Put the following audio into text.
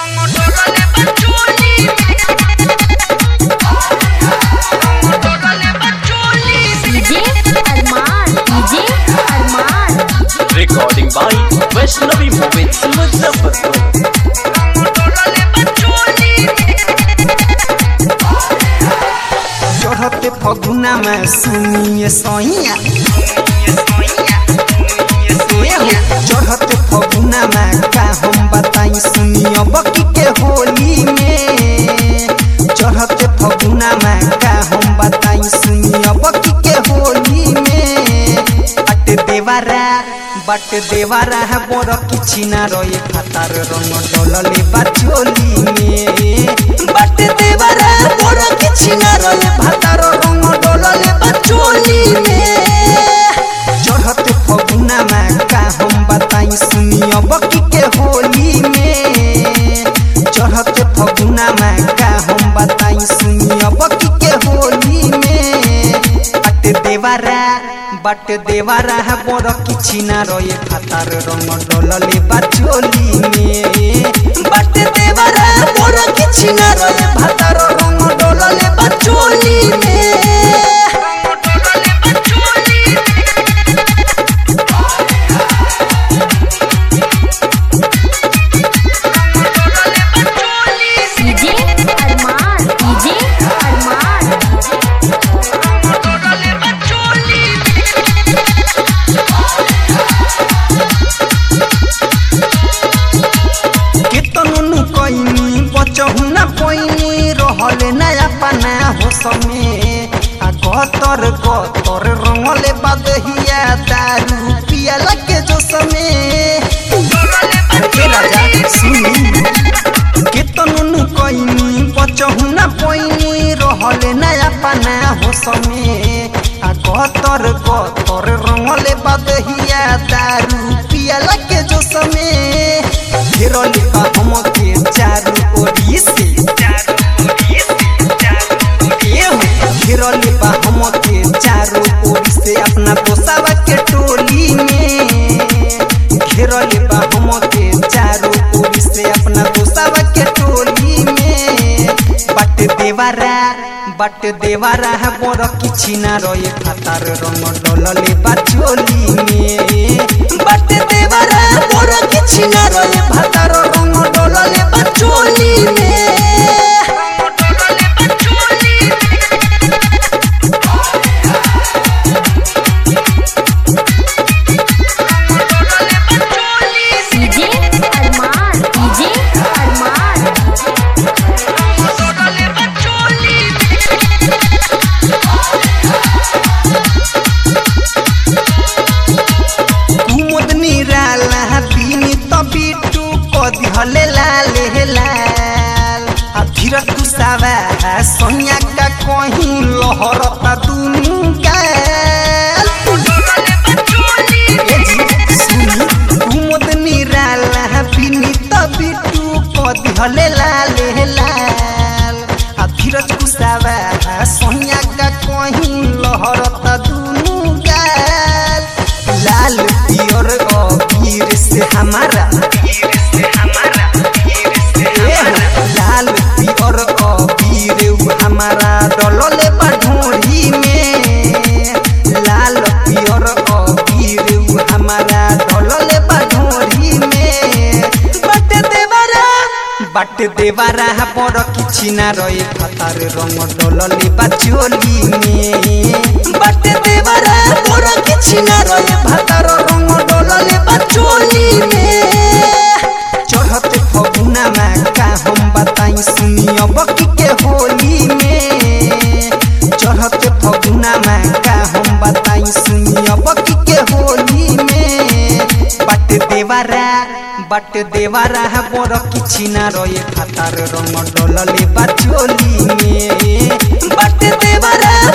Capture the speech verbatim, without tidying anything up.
Recording by Vaishnavi Movies Muzaffarpur. चढ़ते फगुना में सुनिए सैया चढ़ते फगुना में का हम बताई सुनिए बकी के होली में चढ़ते फगुना में का हम बताई सुनिए बकी के होली में बट देवारा बट देवारा है बोर किछि ना रहे खातार रंग डोलले बाचोली में बट देवारा बोर किछि ना रहे भातार रंग डोलले बाचोली में चढ़ते फगुना में का हम बताई सुनिए बकी के होली में चढ़ते फगुना में का हम बताई सुनिए बकी के होली में बट देवारा बट देवारा है बोर किछि ना रहे खातार रंग डोलले बाचोली में बट देवारा बोर किछि ना रहे भातार रंग डोलले बाचोली में गतर गतर रंगले बदहिया दारू पिया लगे जो समय राजा सुनी केतनु कइनी बचहु ना पैनी रहले नया पाना हो समय गतर गतर रंगले बदहिया दारू पिया लगे जो समय घेरले बा हम के चारू ओरी से घेरले बा हम के चारों ओर से अपना दोसावा के टोली में घेरले बा हम के चारों ओर से अपना दोसावा के टोली में बट देवारा बट देवारा है बोर किछि ना रहे खातार रंग डोलले बाचोली में बट देवारा बोर किछि ना रहे भातार रंग डोलले बाचोली में हले लाले लाल धीरज गुस्सावा सोनिया का कहीं लहरता दुनू गाल कुमुद निराला बिनीत बिटू कदी हले लाले लाल धीरज गुस्सावा सोनिया का कहीं लहरता दुनू गाल लाल पियर अबीर से हमारा लाल पियर अबीर हमारा डोलले बाढोरी में लाल पियर अबीर हमारा डोलले बाढोरी में बट देवारा बट देवारा बोर किछि ना रहे खातार रंग डोलले बाचोली में बट देवारा बोर किछि ना रहे भातार रंग डोलले बाचोली में चढ़ते फगुना में का हम बताई सुनिए बकी के होली में चढ़ते फगुना में का हम बताई सुनिए बकी के होली में बट देवारा बट देवारा है बोर किछि ना रहे खातार रंग डोलले बाचोली में बट देवारा